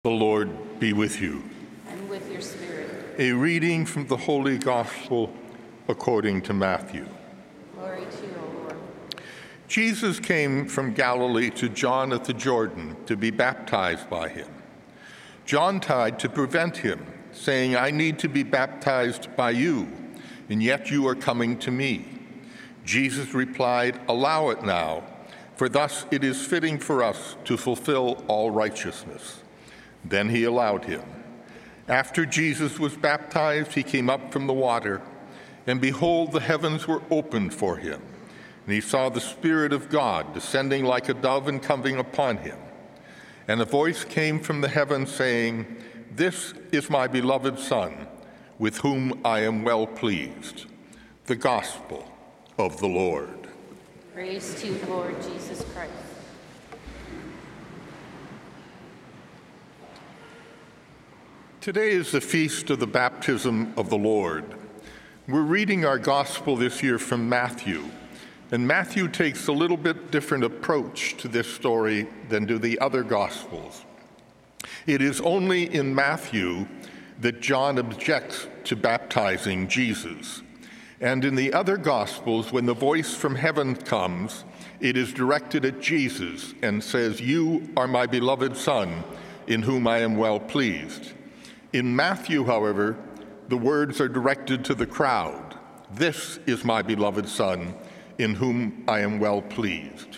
The Lord be with you. And with your spirit. A reading from the Holy Gospel according to Matthew. Glory to you, O Lord. Jesus came from Galilee to John at the Jordan to be baptized by him. John tried to prevent him, saying, "I need to be baptized by you, and yet you are coming to me." Jesus replied, "Allow it now, for thus it is fitting for us to fulfill all righteousness." Then he allowed him. After Jesus was baptized, he came up from the water, and behold, the heavens were opened for him. And he saw the Spirit of God descending like a dove and coming upon him. And a voice came from the heavens saying, "This is my beloved Son, with whom I am well pleased." The Gospel of the Lord. Praise to you, Lord Jesus Christ. Today is the feast of the baptism of the Lord. We're reading our gospel this year from Matthew, and Matthew takes a little bit different approach to this story than do the other gospels. It is only in Matthew that John objects to baptizing Jesus. And in the other gospels, when the voice from heaven comes, it is directed at Jesus and says, "You are my beloved Son, in whom I am well pleased." In Matthew, however, the words are directed to the crowd. "This is my beloved Son, in whom I am well pleased."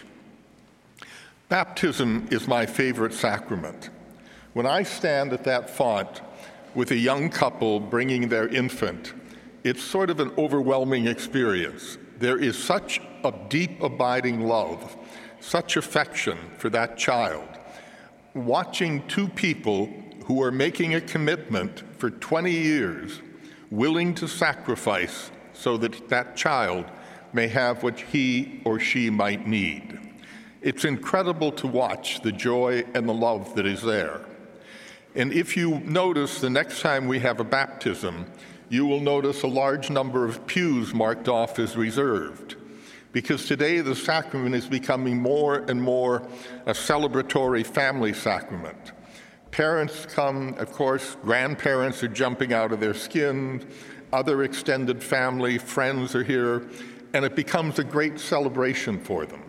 Baptism is my favorite sacrament. When I stand at that font with a young couple bringing their infant, it's sort of an overwhelming experience. There is such a deep, abiding love, such affection for that child. Watching two people who are making a commitment for 20 years, willing to sacrifice so that that child may have what he or she might need. It's incredible to watch the joy and the love that is there. And if you notice, the next time we have a baptism, you will notice a large number of pews marked off as reserved, because today the sacrament is becoming more and more a celebratory family sacrament. Parents come, of course, grandparents are jumping out of their skin, other extended family, friends are here, and it becomes a great celebration for them.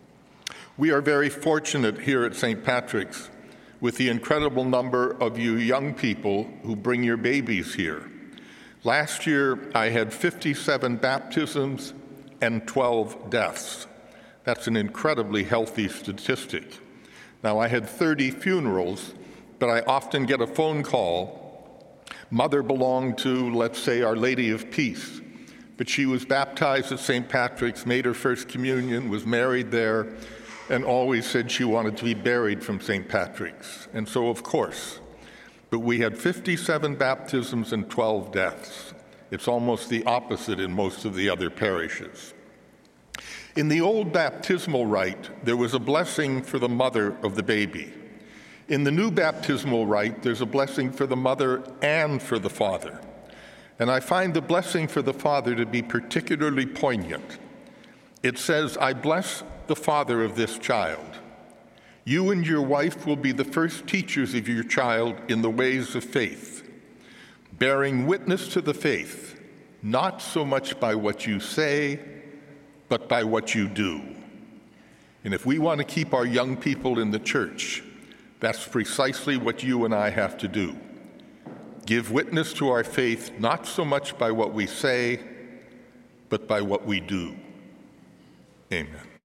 We are very fortunate here at St. Patrick's with the incredible number of you young people who bring your babies here. Last year, I had 57 baptisms and 12 deaths. That's an incredibly healthy statistic. Now, I had 30 funerals, but I often get a phone call. Mother belonged to, let's say, Our Lady of Peace, but she was baptized at St. Patrick's, made her first communion, was married there, and always said she wanted to be buried from St. Patrick's. And so, of course, but we had 57 baptisms and 12 deaths. It's almost the opposite in most of the other parishes. In the old baptismal rite, there was a blessing for the mother of the baby. In the new baptismal rite, there's a blessing for the mother and for the father. And I find the blessing for the father to be particularly poignant. It says, "I bless the father of this child. You and your wife will be the first teachers of your child in the ways of faith, bearing witness to the faith, not so much by what you say, but by what you do." And if we want to keep our young people in the church, that's precisely what you and I have to do. Give witness to our faith, not so much by what we say, but by what we do. Amen.